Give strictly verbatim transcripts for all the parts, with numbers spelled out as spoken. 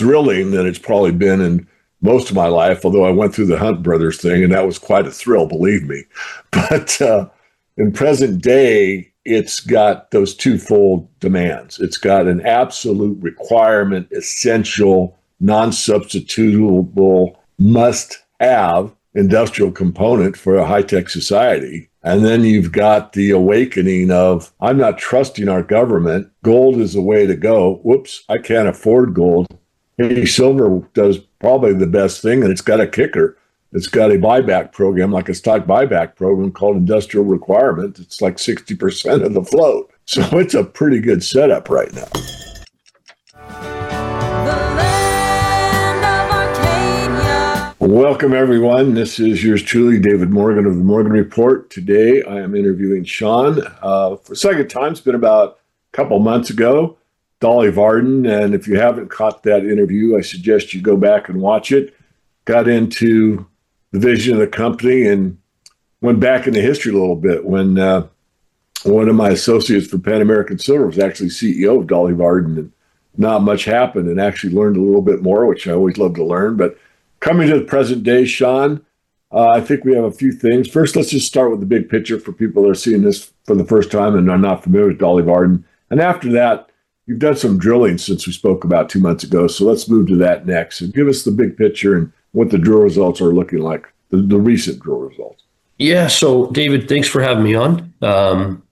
thrilling than it's probably been in most of my life, although I went through the Hunt Brothers thing, and that was quite a thrill, believe me. But uh, in present day, it's got those twofold demands. It's got an absolute requirement, essential, non-substitutable, must-have industrial component for a high-tech society. And then you've got the awakening of, I'm not trusting our government. Gold is the way to go. Whoops, I can't afford gold. Hey, silver does probably the best thing, and it's got a kicker. It's got a buyback program, like a stock buyback program called Industrial Requirement. It's like sixty percent of the float. So it's a pretty good setup right now. Welcome, everyone. This is yours truly, David Morgan of the Morgan Report. Today, I am interviewing Sean uh, for a second time. It's been about a couple months ago. Dolly Varden, and if you haven't caught that interview, I suggest you go back and watch it. Got into the vision of the company and went back into history a little bit when uh, one of my associates for Pan American Silver was actually C E O of Dolly Varden, and not much happened, and actually learned a little bit more, which I always love to learn. But coming to the present day, Sean, uh, I think we have a few things. First, let's just start with the big picture for people that are seeing this for the first time and are not familiar with Dolly Varden. And after that, you've done some drilling since we spoke about two months ago, so let's move to that next. And give us the big picture and what the drill results are looking like, the, the recent drill results. Yeah, so David, thanks for having me on. Um,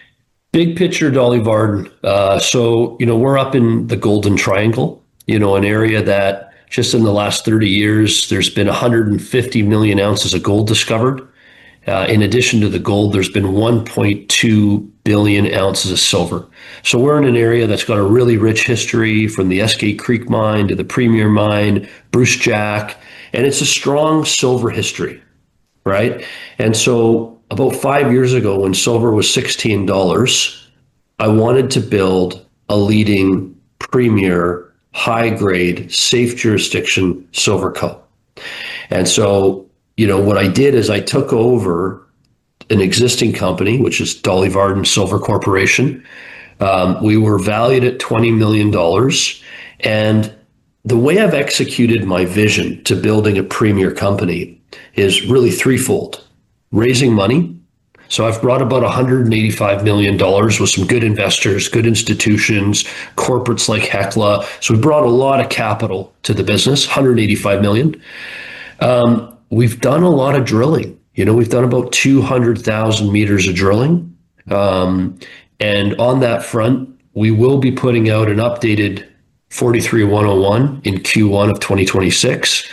big picture, Dolly Varden. Uh, so, you know, we're up in the Golden Triangle, you know, an area that just in the last thirty years, there's been one hundred fifty million ounces of gold discovered. Uh, in addition to the gold, there's been one point two billion ounces of silver. So we're in an area that's got a really rich history, from the Eskay Creek mine to the Premier mine, Bruce Jack, and it's a strong silver history, right? And so about five years ago, when silver was sixteen dollars, I wanted to build a leading premier, high-grade, safe jurisdiction silver co. And so, you know, what I did is I took over an existing company, which is Dolly Varden Silver Corporation. Um, we were valued at twenty million dollars. And the way I've executed my vision to building a premier company is really threefold. Raising money. So I've brought about one hundred eighty-five million dollars with some good investors, good institutions, corporates like Hecla. So we brought a lot of capital to the business, one hundred eighty-five million dollars. Um, we've done a lot of drilling. You know, we've done about two hundred thousand meters of drilling. Um, and on that front, we will be putting out an updated forty-three one oh one in Q one of twenty twenty-six.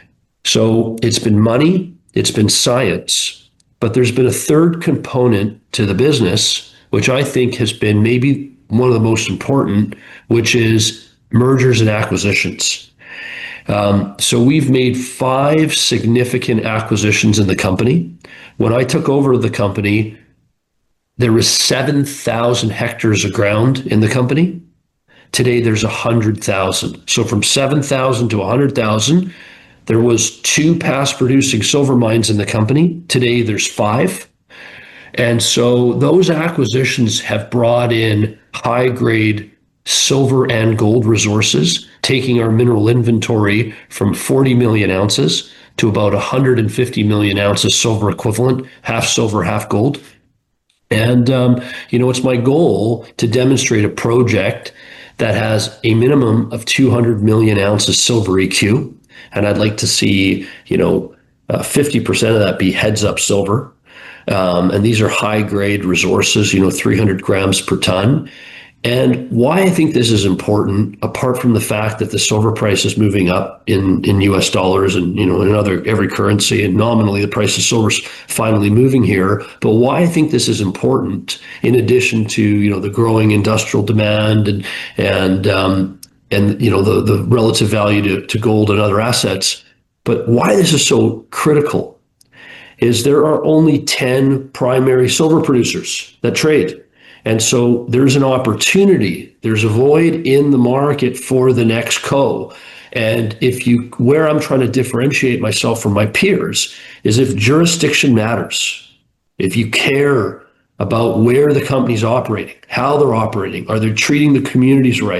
So it's been money, it's been science, but there's been a third component to the business, which I think has been maybe one of the most important, which is mergers and acquisitions. Um, so we've made five significant acquisitions in the company. When I took over the company, there was seven thousand hectares of ground in the company. Today, there's one hundred thousand. So from seven thousand to one hundred thousand, there was two past producing silver mines in the company. Today, there's five. And so those acquisitions have brought in high-grade silver and gold resources, taking our mineral inventory from forty million ounces to about one hundred fifty million ounces silver equivalent, half silver, half gold. And, um, you know, it's my goal to demonstrate a project that has a minimum of two hundred million ounces silver E Q. And I'd like to see, you know, uh, fifty percent of that be heads up silver. Um, and these are high grade resources, you know, three hundred grams per ton. And why I think this is important, apart from the fact that the silver price is moving up in, in U S dollars and, you know, in other every currency, and nominally the price of silver is finally moving here. But why I think this is important, in addition to, you know, the growing industrial demand and, and, um, and, you know, the, the relative value to, to gold and other assets, but why this is so critical is there are only ten primary silver producers that trade. And so there's an opportunity, there's a void in the market for the next co. And if you, where I'm trying to differentiate myself from my peers is if jurisdiction matters, if you care about where the company's operating, how they're operating, are they treating the communities right?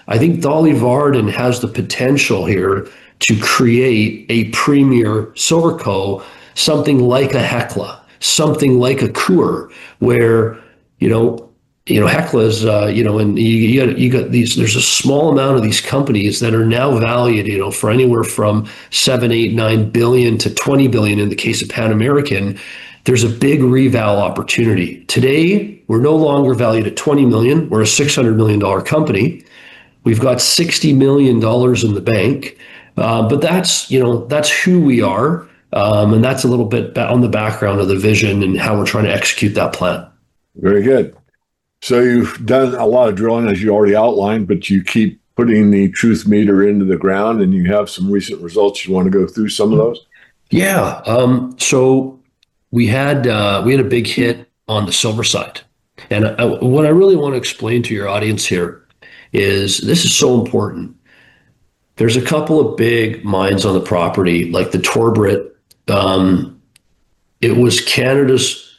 I think Dolly Varden has the potential here to create a premier silver co, something like a Hecla, something like a Coeur, where, you know, you know, Hecla's, uh, you know, and you, you got you got these. There's a small amount of these companies that are now valued, you know, for anywhere from seven, eight, nine billion to twenty billion in the case of Pan American. There's a big reval opportunity. Today, we're no longer valued at twenty million. We're a six hundred million dollar company. We've got sixty million dollars in the bank, uh, but that's, you know, that's who we are, um, and that's a little bit on the background of the vision and how we're trying to execute that plan. Very good. So you've done a lot of drilling, as you already outlined, but you keep putting the truth meter into the ground, and you have some recent results. You want to go through some of those? Yeah. Um, so we had uh, we had a big hit on the silver side, and I, what I really want to explain to your audience here is this is so important. There's a couple of big mines on the property, like the Torbrit. Um, it was Canada's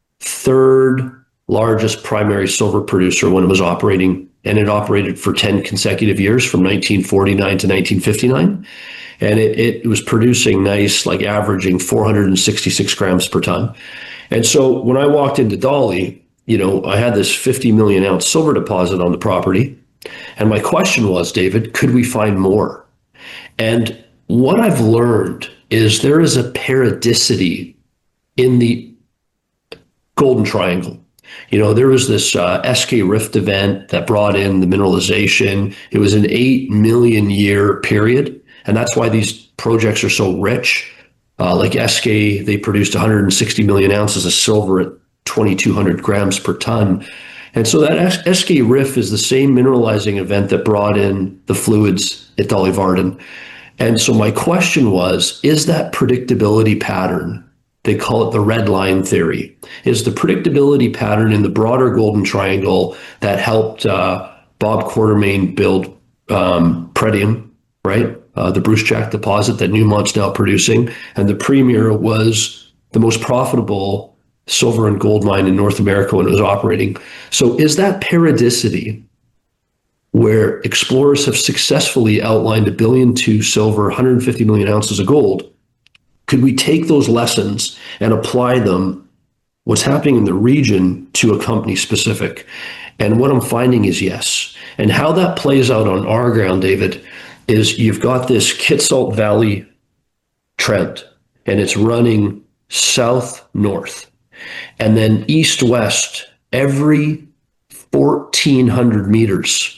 third largest primary silver producer when it was operating, and it operated for ten consecutive years from nineteen forty-nine to nineteen fifty-nine. And it, it was producing nice, like averaging four hundred sixty-six grams per ton. And so when I walked into Dolly, you know, I had this fifty million ounce silver deposit on the property. And my question was, David, could we find more? And what I've learned is there is a periodicity in the Golden Triangle. You know, there was this uh, S K Rift event that brought in the mineralization. It was an eight million year period. And that's why these projects are so rich. Uh, like S K, they produced one hundred sixty million ounces of silver at twenty-two hundred grams per ton. And so that S K Rift is the same mineralizing event that brought in the fluids at Dolly Varden. And so my question was, is that predictability pattern, they call it the red line theory, is the predictability pattern in the broader Golden Triangle that helped uh, Bob Quartermain build um, Pretium, right? Uh, the Brucejack deposit that Newmont's now producing. And the Premier was the most profitable silver and gold mine in North America when it was operating. So is that periodicity where explorers have successfully outlined a billion to silver, one hundred fifty million ounces of gold? Could we take those lessons and apply them, what's happening in the region, to a company specific? And what I'm finding is yes. And how that plays out on our ground, David, is you've got this Kitsault Valley trend, and it's running south-north. And then east-west, every fourteen hundred meters,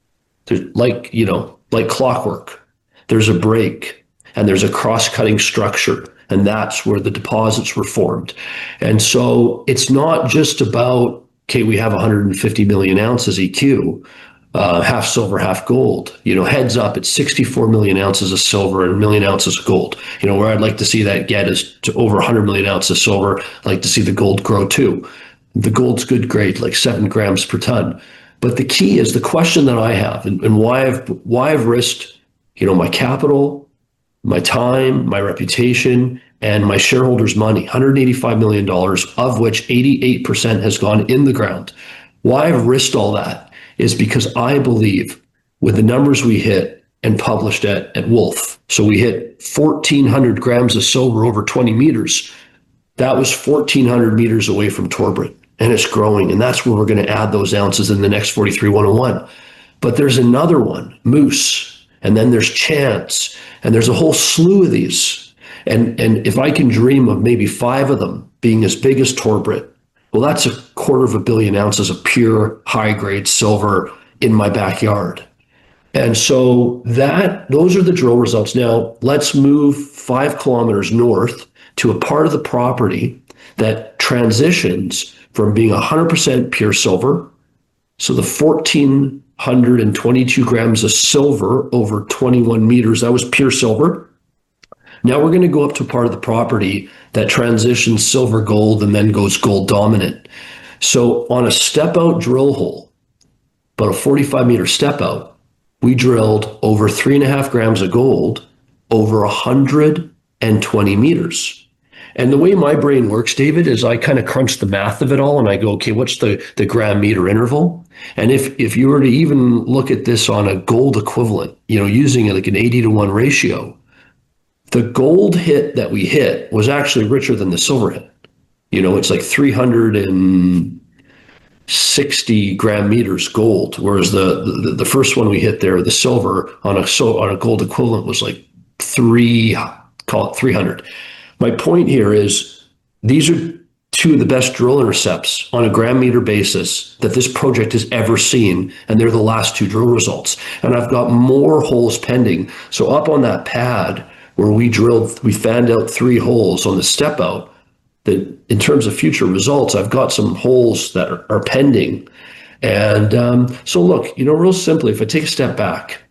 like, you know, like clockwork, there's a break. And there's a cross-cutting structure, and that's where the deposits were formed. And so it's not just about, okay, we have one hundred fifty million ounces E Q, uh, half silver, half gold. You know, heads up, it's sixty-four million ounces of silver and a million ounces of gold. You know, where I'd like to see that get is to over one hundred million ounces of silver. I'd like to see the gold grow too. The gold's good grade, like seven grams per ton. But the key is the question that I have, and, and why I've why I've risked, you know, my capital, my time, my reputation, and my shareholders' money, one hundred eighty-five million dollars, of which eighty-eight percent has gone in the ground. Why I've risked all that is because I believe with the numbers we hit and published at, at Wolf, so we hit fourteen hundred grams of silver over twenty meters. That was fourteen hundred meters away from Torbrit, and it's growing, and that's where we're going to add those ounces in the next forty-three one oh one. But there's another one, Moose, and then there's Chance, and there's a whole slew of these. And and if I can dream of maybe five of them being as big as Torbrit, well, that's a quarter of a billion ounces of pure high-grade silver in my backyard. And so that those are the drill results. Now, let's move five kilometers north to a part of the property that transitions from being one hundred percent pure silver, so the fourteen hundred twenty-two grams of silver over twenty-one meters, that was pure silver. Now we're going to go up to a part of the property that transitions silver gold and then goes gold dominant. So on a step out drill hole, about a forty-five meter step out, we drilled over three and a half grams of gold over one hundred twenty meters. And the way my brain works, David, is I kind of crunch the math of it all and I go, okay, what's the, the gram meter interval? And if, if you were to even look at this on a gold equivalent, you know, using like an eighty to one ratio, the gold hit that we hit was actually richer than the silver hit. You know, it's like three hundred sixty gram meters gold, whereas the, the, the first one we hit there, the silver on a, so on a gold equivalent was like three, call it three hundred. My point here is these are two of the best drill intercepts on a gram meter basis that this project has ever seen, and they're the last two drill results. And I've got more holes pending. So up on that pad where we drilled, we fanned out three holes on the step out, that in terms of future results, I've got some holes that are, are pending. And um, so look, you know, real simply, if I take a step back,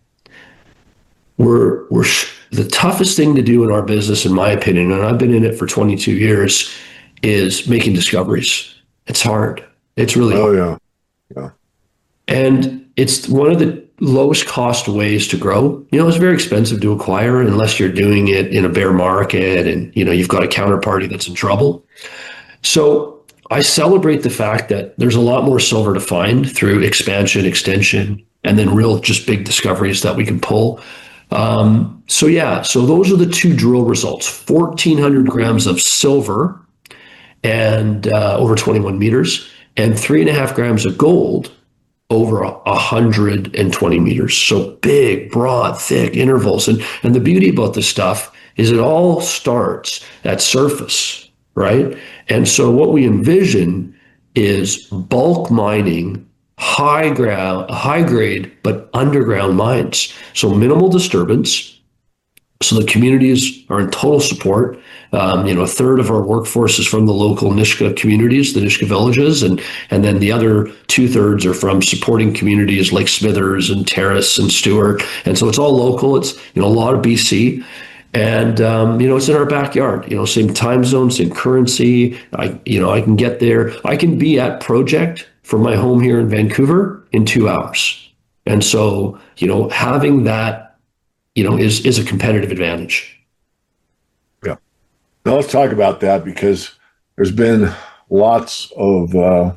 we're, we're, sh- the toughest thing to do in our business, in my opinion, and I've been in it for twenty-two years, is making discoveries. It's hard. It's really Oh, hard. yeah. Yeah. And it's one of the lowest cost ways to grow. You know, it's very expensive to acquire unless you're doing it in a bear market and, you know, you've got a counterparty that's in trouble. So I celebrate the fact that there's a lot more silver to find through expansion, extension, and then real just big discoveries that we can pull. Um, so yeah, so those are the two drill results, fourteen hundred grams of silver and uh, over twenty-one meters, and three and a half grams of gold over one hundred twenty meters. So big, broad, thick intervals. And, and the beauty about this stuff is it all starts at surface, right? And so what we envision is bulk mining, high ground, high grade, but underground mines. So minimal disturbance. So the communities are in total support. Um, you know, a third of our workforce is from the local Nisga'a communities, the Nisga'a villages, and and then the other two thirds are from supporting communities like Smithers and Terrace and Stewart. And so it's all local. It's, you know, a lot of B C. And, um, you know, it's in our backyard, you know, same time zone, same currency. I, you know, I can get there. I can be at project from my home here in Vancouver in two hours. And so, you know, having that, you know, is, is a competitive advantage. Yeah. Now let's talk about that, because there's been lots of uh,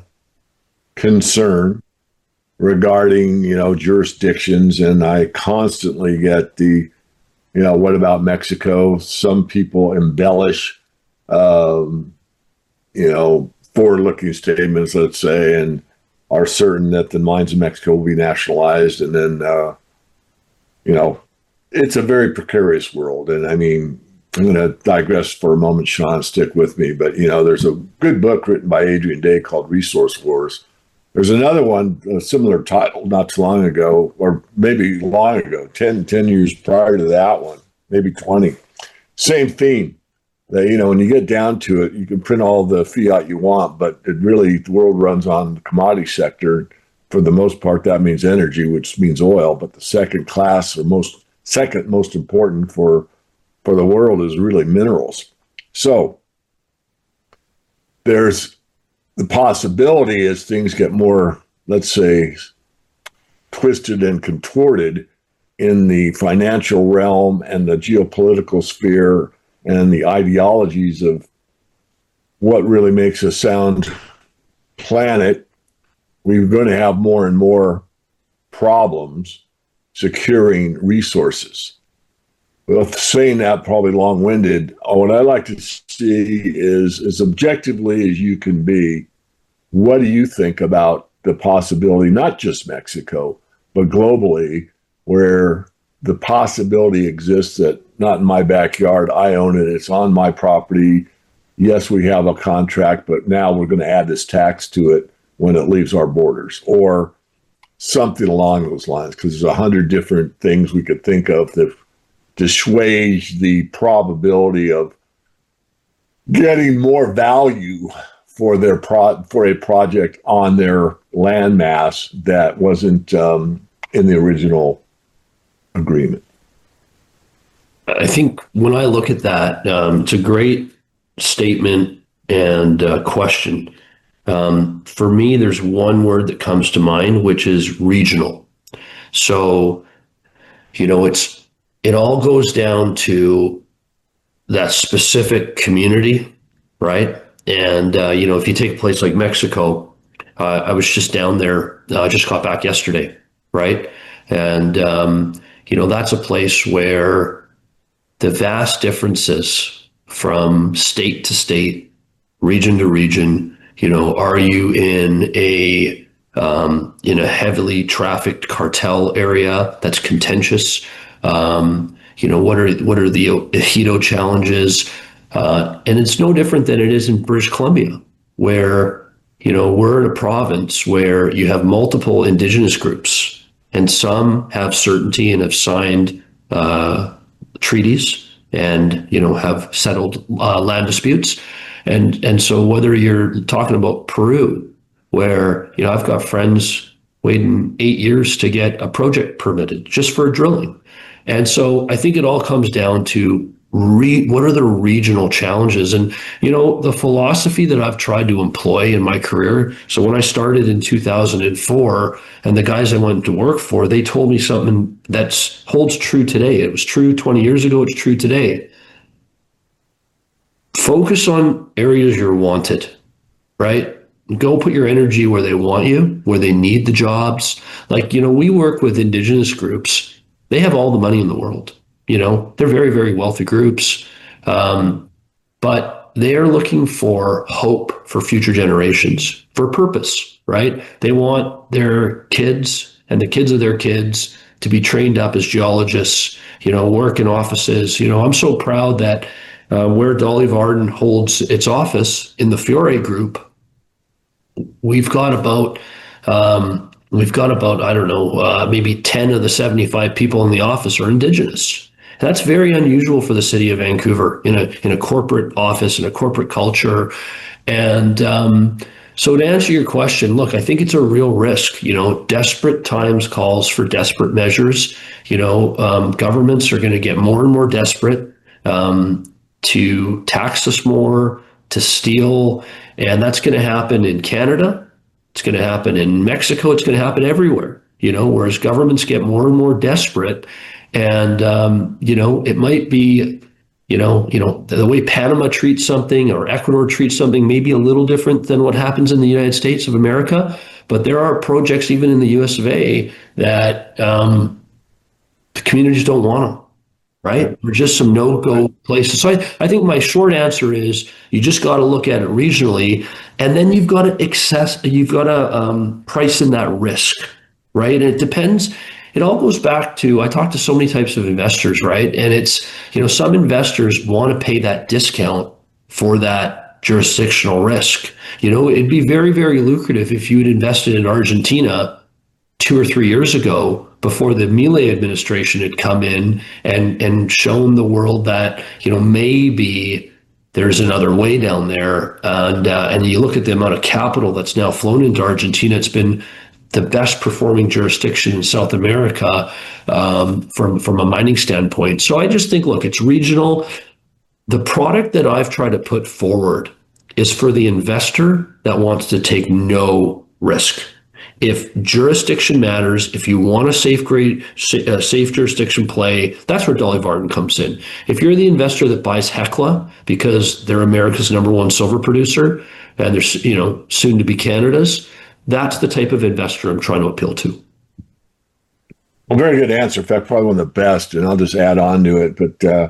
concern regarding, you know, jurisdictions. And I constantly get the, you know, what about Mexico? Some people embellish, um, you know, forward-looking statements, let's say, and are certain that the mines in Mexico will be nationalized. And then, uh, you know, it's a very precarious world. And I mean, I'm going to digress for a moment, Sean, stick with me. But, you know, there's a good book written by Adrian Day called Resource Wars. There's another one, a similar title, not too long ago, or maybe long ago, ten, ten years prior to that one, maybe twenty. Same theme. That, you know, when you get down to it, you can print all the fiat you want, but it really, the world runs on the commodity sector. For the most part, that means energy, which means oil. But the second class, or most second most important for for the world, is really minerals. So there's the possibility, as things get more, let's say, twisted and contorted in the financial realm and the geopolitical sphere and the ideologies of what really makes a sound planet, we're going to have more and more problems securing resources. Well, saying that, probably long-winded, what I like to see is, as objectively as you can be, what do you think about the possibility, not just Mexico, but globally, where the possibility exists that not in my backyard, I own it, it's on my property. Yes, we have a contract, but now we're going to add this tax to it when it leaves our borders, or something along those lines, because there's a hundred different things we could think of that dissuade the probability of getting more value for their pro for a project on their landmass that wasn't um, in the original agreement. I think when I look at that, um, it's a great statement and uh, question. Um, for me, there's one word that comes to mind, which is regional. So, you know, it's it all goes down to that specific community right? And, uh, you know, if you take a place like Mexico, uh, I was just down there, I uh, just got back yesterday, right? And, um, you know, that's a place where the vast differences from state to state, region to region, you know, are you in a, um, in a heavily trafficked cartel area that's contentious? Um, you know, what are, what are the ejido challenges? Uh, and it's no different than it is in British Columbia, where, you know, we're in a province where you have multiple Indigenous groups, and some have certainty and have signed uh, treaties and, you know, have settled uh, land disputes. And, and so whether you're talking about Peru, where, you know, I've got friends waiting eight years to get a project permitted just for drilling. And so I think it all comes down to Re, what are the regional challenges? And, you know, the philosophy that I've tried to employ in my career. So when I started in two thousand four, and the guys I went to work for, they told me something that holds true today. It was true twenty years ago. It's true today. Focus on areas you're wanted, right? Go put your energy where they want you, where they need the jobs. Like, you know, we work with Indigenous groups. They have all the money in the world. You know, they're very, very wealthy groups, um, but they're looking for hope for future generations, for purpose, right? They want their kids and the kids of their kids to be trained up as geologists, you know, work in offices. You know, I'm so proud that uh, where Dolly Varden holds its office in the Fiore Group, we've got about, um, we've got about, I don't know, uh, maybe ten of the seventy-five people in the office are Indigenous. That's very unusual for the city of Vancouver in a in a corporate office, in a corporate culture. And um, so to answer your question, look, I think it's a real risk. You know, desperate times calls for desperate measures. You know, um, governments are going to get more and more desperate um, to tax us more, to steal. And that's going to happen in Canada. It's going to happen in Mexico. It's going to happen everywhere, you know, whereas governments get more and more desperate. And, um, you know, it might be, you know, you know, the way Panama treats something or Ecuador treats something may be a little different than what happens in the United States of America. But there are projects even in the U S of A that um, the communities don't want them, right? They're just some no-go places. So I, I think my short answer is you just got to look at it regionally, and then you've got to access, you've got to um, price in that risk, right? And it depends. It all goes back to, I talk to so many types of investors, right? And it's, you know, some investors want to pay that discount for that jurisdictional risk. You know, it'd be very, very lucrative if you had invested in Argentina two or three years ago before the Milei administration had come in and, and shown the world that, you know, maybe there's another way down there. And, uh, and you look at the amount of capital that's now flown into Argentina, it's been the best performing jurisdiction in South America um, from, from a mining standpoint. So I just think, look, it's regional. The product that I've tried to put forward is for the investor that wants to take no risk. If jurisdiction matters, if you want a safe grade, a safe jurisdiction play, that's where Dolly Varden comes in. If you're the investor that buys Hecla because they're America's number one silver producer and they're, you know, soon to be Canada's, that's the type of investor I'm trying to appeal to. Well, very good answer. In fact, probably one of the best, and I'll just add on to it. But uh,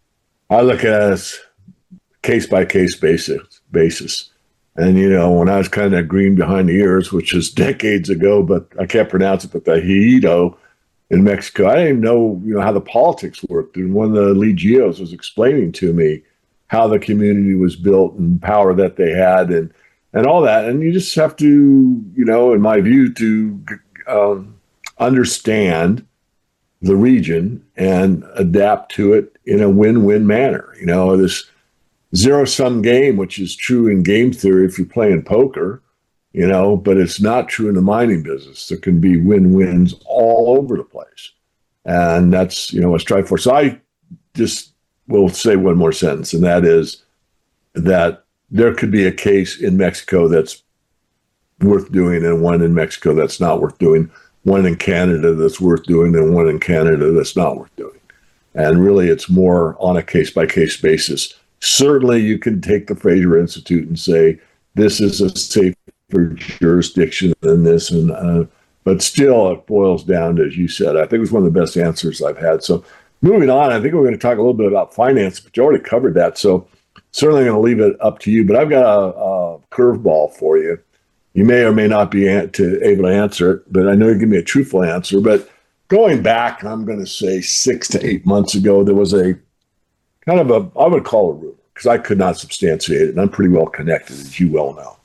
I look at it as case-by-case basis. basis. And, you know, when I was kind of green behind the ears, which is decades ago, but I can't pronounce it, but the ejido in Mexico, I didn't even know, you know, how the politics worked. And one of the lead geos was explaining to me how the community was built and power that they had and and all that. And you just have to, you know, in my view, to um, understand the region and adapt to it in a win-win manner. You know, this zero-sum game, which is true in game theory if you're playing poker, you know, but it's not true in the mining business. There can be win-wins all over the place. And that's, you know, what I strive for. So I just will say one more sentence, and that is that there could be a case in Mexico that's worth doing and one in Mexico that's not worth doing, one in Canada that's worth doing and one in Canada that's not worth doing. And really it's more on a case-by-case basis Certainly, you can take the Fraser Institute and say this is a safer jurisdiction than this, and uh, but still, it boils down to, as you said. I think it was one of the best answers I've had. So, moving on, I think we're going to talk a little bit about finance, but you already covered that. So, certainly going to leave it up to you. But I've got a, a curveball for you. You may or may not be to, able to answer it, but I know you give me a truthful answer. But going back, I'm going to say six to eight months ago, there was a kind of a, I would call it a rumor, because I could not substantiate it, and I'm pretty well connected, as you well know.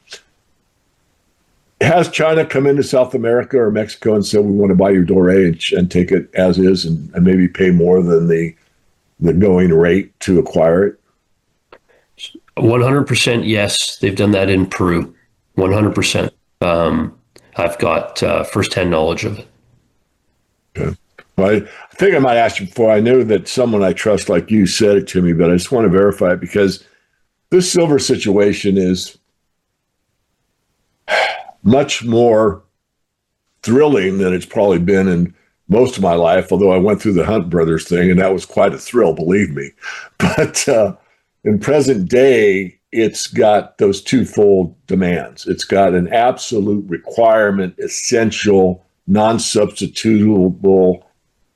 Has China come into South America or Mexico and said, we want to buy your doré and, and take it as is, and, and maybe pay more than the the going rate to acquire it? one hundred percent yes. They've done that in Peru. one hundred percent. Um, I've got uh, firsthand knowledge of it. Okay. Well, I, I think I might ask you before. I know that someone I trust like you said it to me, but I just want to verify it, because this silver situation is much more thrilling than it's probably been in most of my life, although I went through the Hunt Brothers thing, and that was quite a thrill, believe me. But uh, in present day, it's got those twofold demands. It's got an absolute requirement, essential, non-substitutable,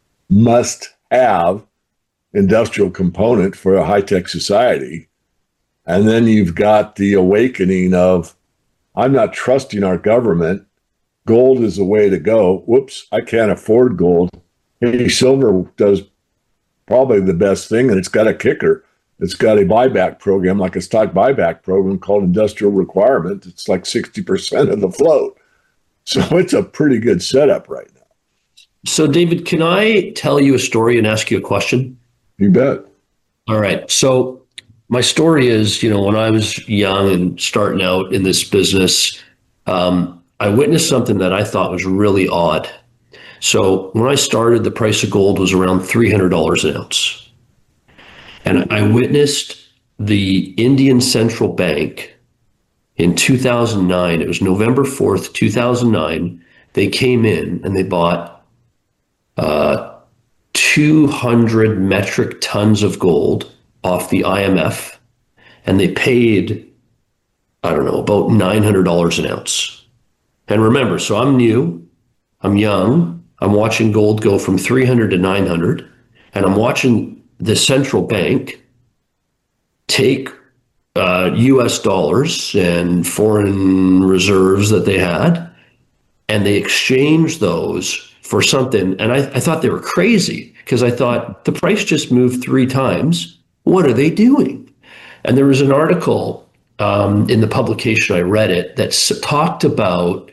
must-have industrial component for a high-tech society. And then you've got the awakening of, I'm not trusting our government. Gold is the way to go. Whoops, I can't afford gold. Hey, silver does probably the best thing, and it's got a kicker. It's got a buyback program, like a stock buyback program called Industrial Requirement. It's like sixty percent of the float. So it's a pretty good setup right now. So, David, can I tell you a story and ask you a question? You bet. All right. So my story is, you know, when I was young and starting out in this business, um, I witnessed something that I thought was really odd. So when I started, the price of gold was around three hundred dollars an ounce. And I witnessed the Indian Central Bank in two thousand nine. It was November fourth, two thousand nine. They came in and they bought uh, two hundred metric tons of gold off the I M F, and they paid, I don't know, about nine hundred dollars an ounce. And remember, so I'm new, I'm young, I'm watching gold go from three hundred to nine hundred, and I'm watching the central bank take uh, U S dollars and foreign reserves that they had, and they exchange those for something. And I, I thought they were crazy, because I thought the price just moved three times. What are they doing? And there was an article um, in the publication, I read it, that talked about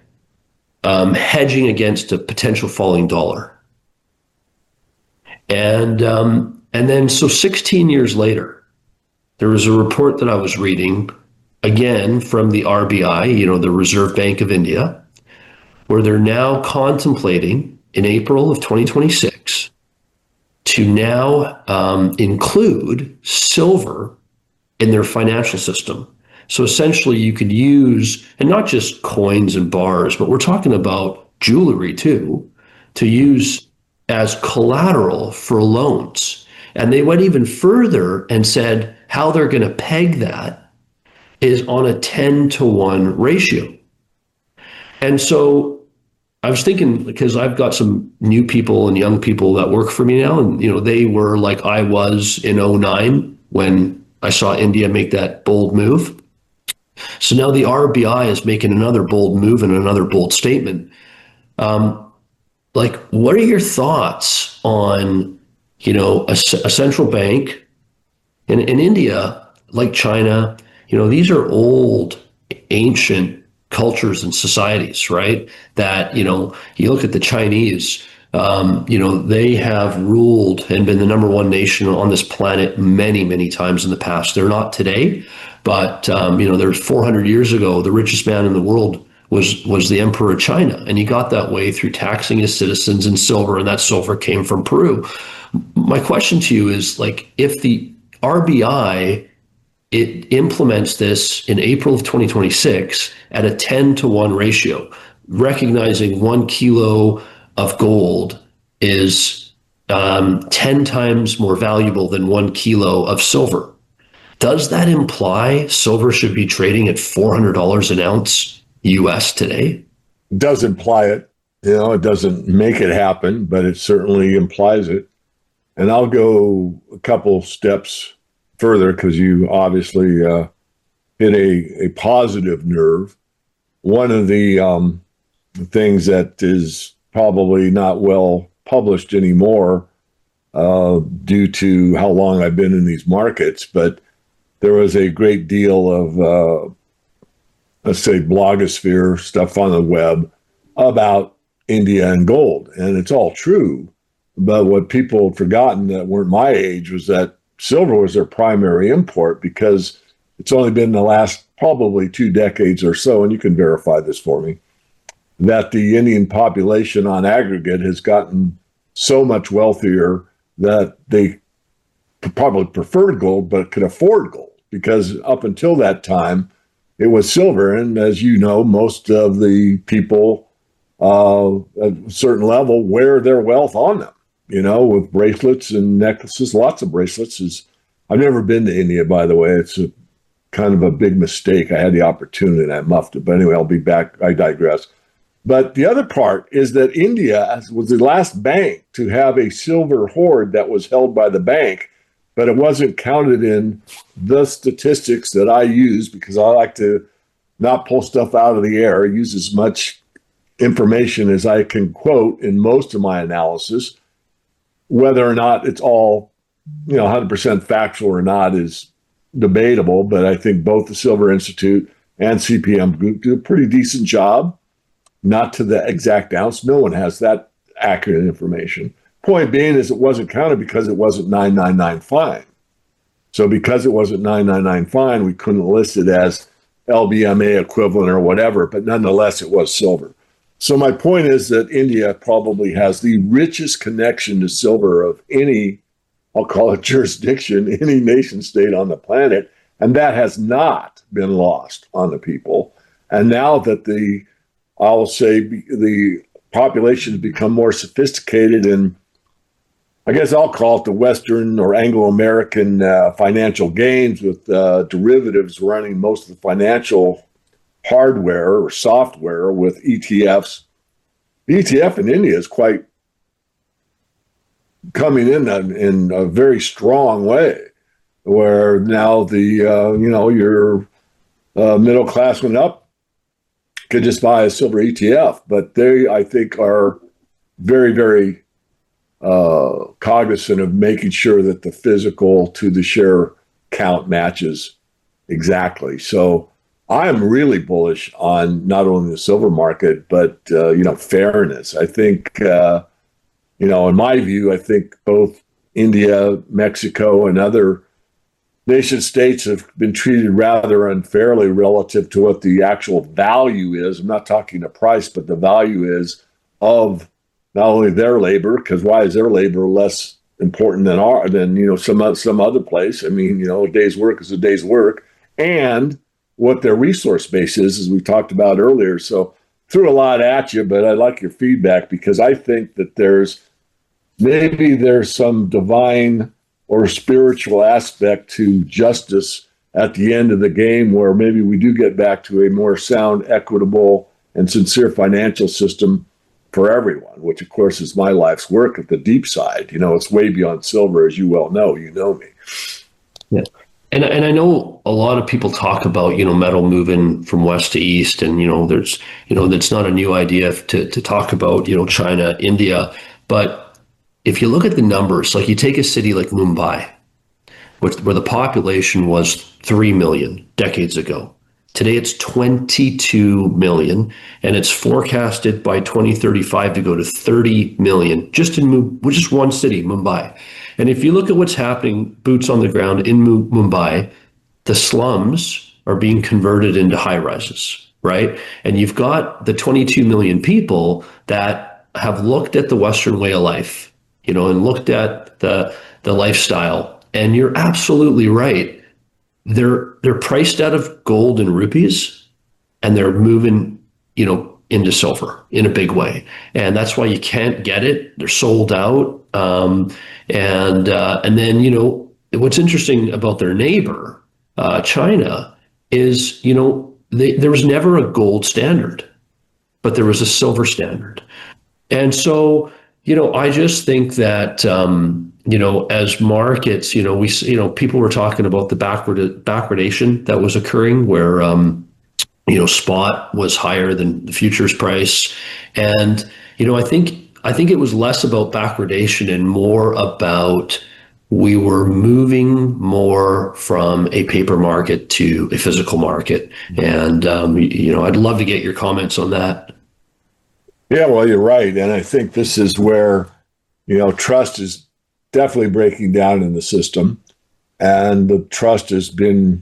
um, hedging against a potential falling dollar. And um, and then so sixteen years later, there was a report that I was reading, again from the R B I, you know, the Reserve Bank of India, where they're now contemplating in April of twenty twenty-six to now um, include silver in their financial system. So essentially you could use, and not just coins and bars, but we're talking about jewelry too, to use as collateral for loans. And they went even further and said how they're going to peg that is on a ten to one ratio. And so I was thinking, because I've got some new people and young people that work for me now, and you know, they were like I was in oh nine when I saw India make that bold move. So now the R B I is making another bold move and another bold statement. Um, Like, what are your thoughts on, you know, a, a central bank in, in India, like China? You know, these are old, ancient cultures and societies, right? That, you know, you look at the Chinese, um, you know, they have ruled and been the number one nation on this planet many, many times in the past. They're not today, but, um, you know, there's four hundred years ago, the richest man in the world was was the Emperor of China. And he got that way through taxing his citizens in silver, and that silver came from Peru. My question to you is, like, if the R B I, it implements this in April of twenty twenty-six at a ten to one ratio, recognizing one kilo of gold is um, ten times more valuable than one kilo of silver. Does that imply silver should be trading at four hundred dollars an ounce U S today? It does imply it. You know, it doesn't make it happen, but it certainly implies it. And I'll go a couple steps further because you obviously uh, hit a, a positive nerve. One of the um, things that is probably not well published anymore uh, due to how long I've been in these markets, but there was a great deal of, uh, let's say, blogosphere stuff on the web about India and gold. And it's all true. But what people had forgotten that weren't my age was that silver was their primary import, because it's only been the last probably two decades or so, and you can verify this for me, that the Indian population on aggregate has gotten so much wealthier that they probably preferred gold, but could afford gold, because up until that time, it was silver. And as you know, most of the people uh, at a certain level wear their wealth on them, you know, with bracelets and necklaces, lots of bracelets. Is I've never been to India, by the way. It's a kind of a big mistake. I had the opportunity and I muffed it. But anyway, I'll be back. I digress. But the other part is that India was the last bank to have a silver hoard that was held by the bank, but it wasn't counted in the statistics that I use, because I like to not pull stuff out of the air, use as much information as I can quote in most of my analysis. Whether or not it's all, you know, one hundred percent factual or not is debatable, but I think both the Silver Institute and C P M Group do a pretty decent job. Not to the exact ounce. No one has that accurate information. Point being is it wasn't counted because it wasn't nine ninety-nine fine. So because it wasn't nine ninety-nine fine, we couldn't list it as L B M A equivalent or whatever, but nonetheless, it was silver. So my point is that India probably has the richest connection to silver of any, I'll call it jurisdiction, any nation state on the planet, and that has not been lost on the people. And now that the I'll say the population has become more sophisticated, and I guess I'll call it the Western or Anglo-American uh, financial gains, with uh, derivatives running most of the financial hardware or software with E T Fs. The E T F in India is quite coming in a, in a very strong way, where now the, uh, you know, your uh, middle class went up, could just buy a silver E T F, but they, I think, are very, very uh, cognizant of making sure that the physical to the share count matches exactly. So I am really bullish on not only the silver market, but, uh, you know, fairness. I think, uh, you know, in my view, I think both India, Mexico, and other nation states have been treated rather unfairly relative to what the actual value is. I'm not talking the price, but the value is of not only their labor, because why is their labor less important than our than you know some some other place? I mean, you know, a day's work is a day's work, and what their resource base is, as we talked about earlier. So threw a lot at you, but I like your feedback, because I think that there's maybe there's some divine or spiritual aspect to justice at the end of the game, where maybe we do get back to a more sound, equitable, and sincere financial system for everyone, which of course is my life's work at the deep side. You know, it's way beyond silver, as you well know. You know me. Yeah. And and I know a lot of people talk about, you know, metal moving from west to east, and, you know, there's, you know, that's not a new idea to to talk about, you know, China, India, but if you look at the numbers, like you take a city like Mumbai, which, where the population was three million decades ago. Today it's twenty-two million, and it's forecasted by twenty thirty-five to go to thirty million, just in just one city, Mumbai. And if you look at what's happening, boots on the ground in Mumbai, the slums are being converted into high rises, right? And you've got the twenty-two million people that have looked at the Western way of life, you know, and looked at the the lifestyle. And you're absolutely right. They're they're priced out of gold and rupees, and they're moving, you know, into silver in a big way. And that's why you can't get it. They're sold out. Um, and uh, and then, you know, what's interesting about their neighbor uh, China is, you know, they, there was never a gold standard, but there was a silver standard. And so, you know, I just think that, um, you know, as markets, you know, we, you know, people were talking about the backward backwardation that was occurring where, um, you know, spot was higher than the futures price. And, you know, I think, I think it was less about backwardation and more about we were moving more from a paper market to a physical market. And, um, you know, I'd love to get your comments on that. Yeah, well, you're right. And I think this is where, you know, trust is definitely breaking down in the system. And the trust has been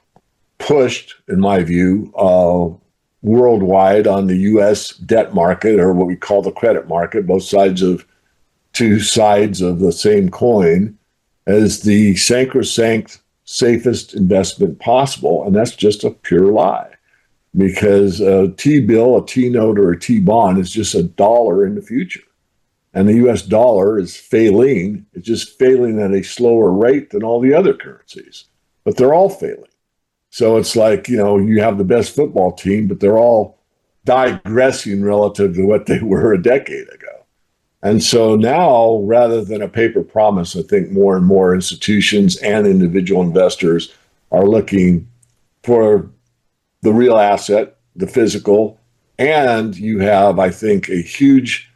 pushed, in my view, uh, worldwide on the U S debt market, or what we call the credit market, both sides of two sides of the same coin, as the sacrosanct, safest investment possible. And that's just a pure lie. Because a T-bill, a T-note, or a T-bond is just a dollar in the future. And the U S dollar is failing. It's just failing at a slower rate than all the other currencies. But they're all failing. So it's like, you know, you have the best football team, but they're all digressing relative to what they were a decade ago. And so now, rather than a paper promise, I think more and more institutions and individual investors are looking for the real asset, the physical, and you have, I think, a huge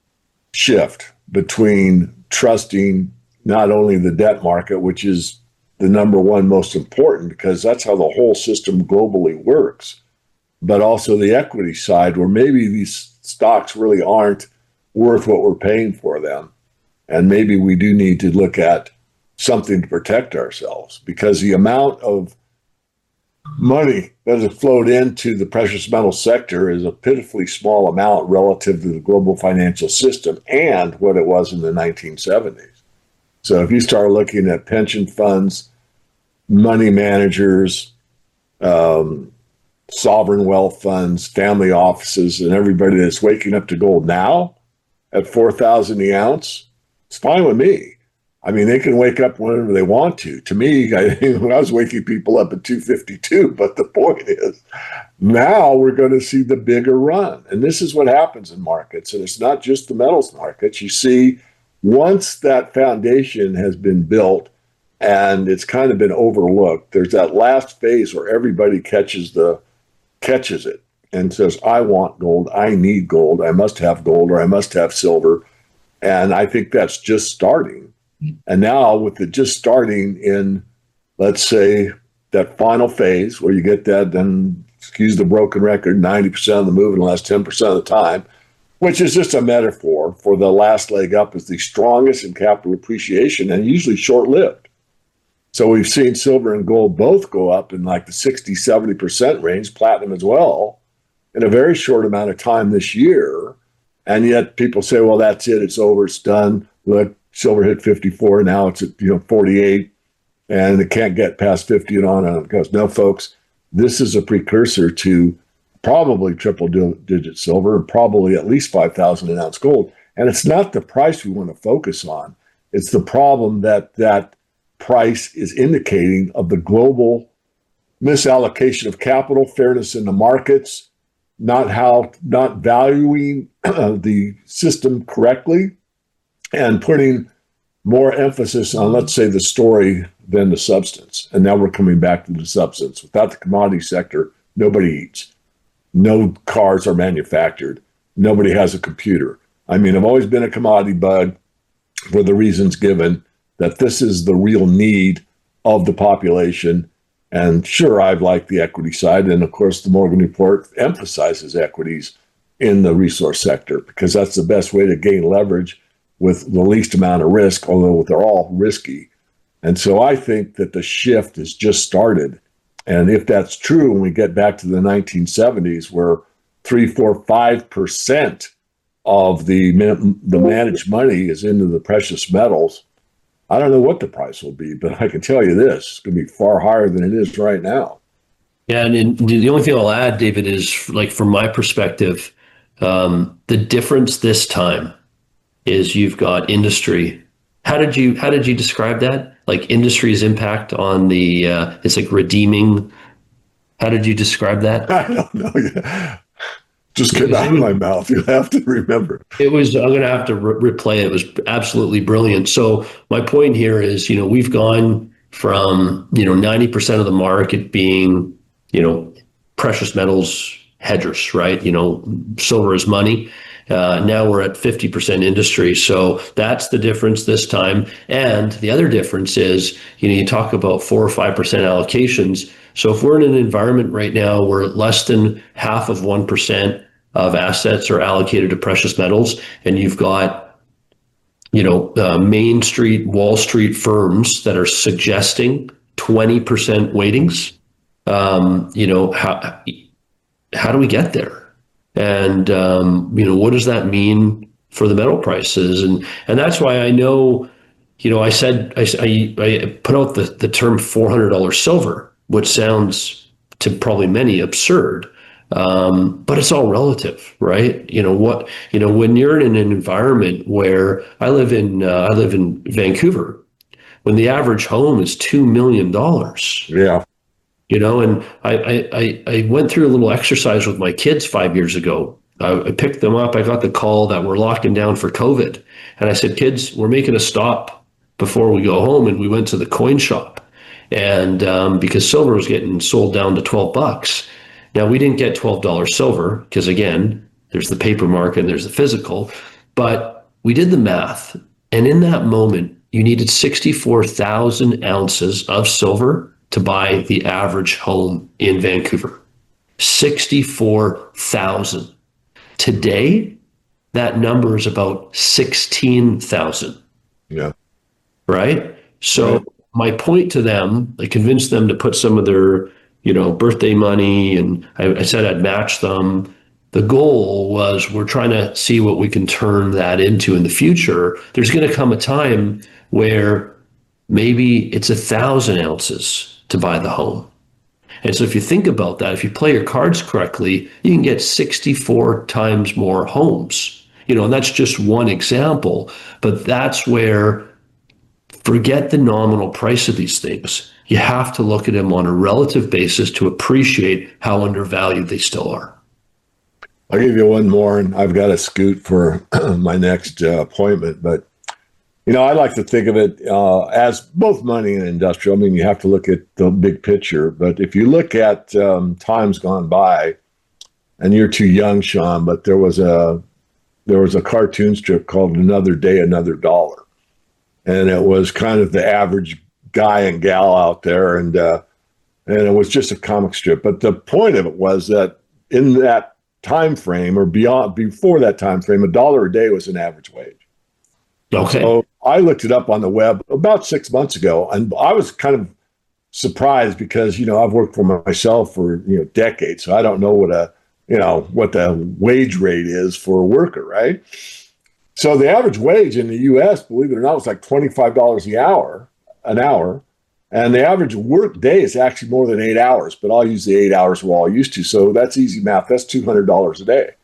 shift between trusting not only the debt market, which is the number one most important because that's how the whole system globally works, but also the equity side where maybe these stocks really aren't worth what we're paying for them. And maybe we do need to look at something to protect ourselves because the amount of money that has flowed into the precious metal sector is a pitifully small amount relative to the global financial system and what it was in the nineteen seventies. So if you start looking at pension funds, money managers, um, sovereign wealth funds, family offices, and everybody that's waking up to gold now at four thousand the ounce, it's fine with me. I mean, they can wake up whenever they want to. To me, I, when I was waking people up at two fifty-two, but the point is, now we're going to see the bigger run. And this is what happens in markets. And it's not just the metals markets. You see, once that foundation has been built and it's kind of been overlooked, there's that last phase where everybody catches the catches it and says, I want gold, I need gold, I must have gold, or I must have silver. And I think that's just starting. And now with it just starting in, let's say, that final phase where you get that, then excuse the broken record, ninety percent of the move in the last ten percent of the time, which is just a metaphor for the last leg up is the strongest in capital appreciation and usually short-lived. So we've seen silver and gold both go up in like the sixty, seventy percent range, platinum as well, in a very short amount of time this year. And yet people say, well, that's it, it's over, it's done. Look, silver hit fifty-four, now it's at, you know, forty-eight, and it can't get past fifty and on and it goes. No, folks, this is a precursor to probably triple digit silver and probably at least five thousand an ounce gold. And it's not the price we want to focus on. It's the problem that that price is indicating of the global misallocation of capital, fairness in the markets, not how, not valuing the system correctly, and putting more emphasis on, let's say, the story than the substance. And now we're coming back to the substance. Without the commodity sector, nobody eats. No cars are manufactured. Nobody has a computer. I mean, I've always been a commodity bug for the reasons given that this is the real need of the population. And sure, I've liked the equity side. And of course, the Morgan Report emphasizes equities in the resource sector because that's the best way to gain leverage with the least amount of risk, although they're all risky. And so I think that the shift has just started. And if that's true, when we get back to the nineteen seventies, where three, four, five percent of the, the managed money is into the precious metals, I don't know what the price will be, but I can tell you this, it's going to be far higher than it is right now. Yeah, and, and the only thing I'll add, David, is like from my perspective, um, the difference this time is you've got industry How did you how did you describe that? Like industry's impact on the uh, it's like redeeming. How did you describe that? I don't know. Yeah. Just came Because it out of was, my mouth. You have to remember. it was I'm going to have to re- replay it. It was absolutely brilliant. So my point here is, you know, we've gone from, you know, ninety percent of the market being, you know, precious metals hedgers, right? You know, silver is money. Uh, now we're at fifty percent industry. So that's the difference this time. And the other difference is, you know, you talk about four or five percent allocations. So if we're in an environment right now where less than half of one percent of assets are allocated to precious metals, and you've got, you know, uh, Main Street, Wall Street firms that are suggesting twenty percent weightings, um, you know, how, how do we get there? And, um, you know, what does that mean for the metal prices? And, and that's why I know, you know, I said, I, I, I put out the, the term four hundred dollars silver, which sounds to probably many absurd. Um, but it's all relative, right? You know what? You know, when you're in an environment where I live in, uh, I live in Vancouver, when the average home is two million dollars. Yeah. You know, and I, I, I went through a little exercise with my kids five years ago. I, I picked them up. I got the call that we're locking down for COVID. And I said, kids, we're making a stop before we go home. And we went to the coin shop. And um, because silver was getting sold down to twelve bucks. Now, we didn't get twelve dollars silver because, again, there's the paper market and there's the physical. But we did the math. And in that moment, you needed sixty-four thousand ounces of silver to buy the average home in Vancouver. sixty-four thousand. Today, that number is about sixteen thousand. Yeah. Right? So right. My point to them, I convinced them to put some of their, you know, birthday money, and I, I said I'd match them. The goal was we're trying to see what we can turn that into in the future. There's going to come a time where maybe it's a thousand ounces to buy the home. And so if you think about that, if you play your cards correctly, you can get sixty-four times more homes. You know, and that's just one example, but that's where, forget the nominal price of these things. You have to look at them on a relative basis to appreciate how undervalued they still are. I'll give you one more, and I've got to scoot for my next uh, appointment, but you know, I like to think of it uh, as both money and industrial. I mean, you have to look at the big picture. But if you look at um, times gone by, and you're too young, Sean, but there was a there was a cartoon strip called Another Day, Another Dollar, and it was kind of the average guy and gal out there, and uh, and it was just a comic strip. But the point of it was that in that time frame, or beyond, before that time frame, a dollar a day was an average wage. Okay. So I looked it up on the web about six months ago, and I was kind of surprised because, you know, I've worked for myself for, you know, decades. So I don't know what a, you know, what the wage rate is for a worker, right? So the average wage in the U S, believe it or not, was like twenty-five dollars an hour, an hour. And the average work day is actually more than eight hours, but I'll use the eight hours we're all used to. So that's easy math. That's two hundred dollars a day.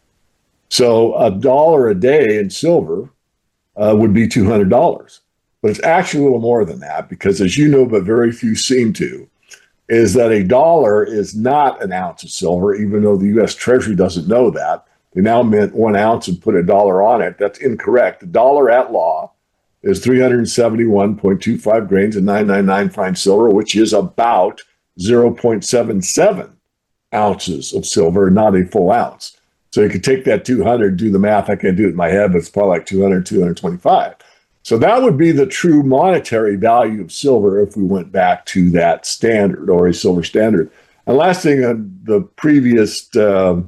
So a dollar a day in silver Uh, would be two hundred dollars. But it's actually a little more than that because, as you know, but very few seem to, is that a dollar is not an ounce of silver, even though the U S Treasury doesn't know that. They now mint one ounce and put a dollar on it. That's incorrect. The dollar at law is three hundred seventy-one point two five grains of nine ninety-nine fine silver, which is about zero point seven seven ounces of silver, not a full ounce. So you could take that two hundred, do the math. I can't do it in my head, but it's probably like two hundred, two hundred twenty-five. So that would be the true monetary value of silver if we went back to that standard, or a silver standard. And last thing on the previous uh,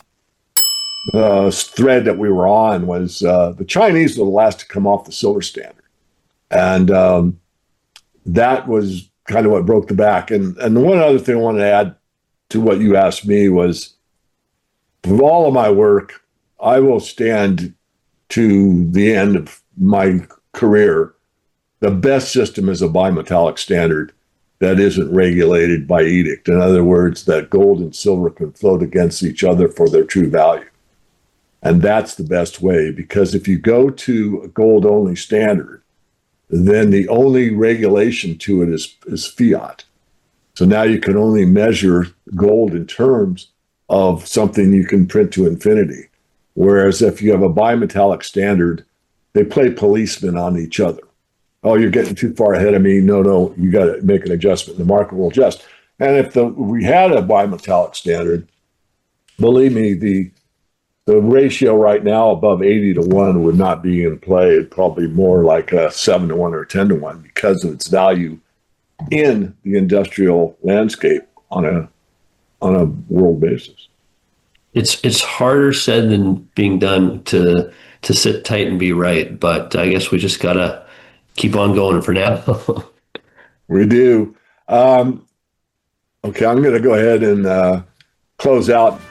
uh, thread that we were on was uh, the Chinese were the last to come off the silver standard. And um, that was kind of what broke the back. And, and the one other thing I wanted to add to what you asked me was, with all of my work, I will stand to the end of my career. The best system is a bimetallic standard that isn't regulated by edict. In other words, that gold and silver can float against each other for their true value. And that's the best way, because if you go to a gold-only standard, then the only regulation to it is, is fiat. So now you can only measure gold in terms of something you can print to infinity. Whereas if you have a bimetallic standard, they play policeman on each other. Oh, you're getting too far ahead of me. No, no, you got to make an adjustment. The market will adjust. And if the, we had a bimetallic standard, believe me, the the ratio right now above eighty to one would not be in play. It'd probably more like a seven to one or ten to one because of its value in the industrial landscape on a on a world basis. It's it's harder said than being done to to sit tight and be right, but I guess we just gotta keep on going for now. We do. Um, okay, I'm going to go ahead and uh, close out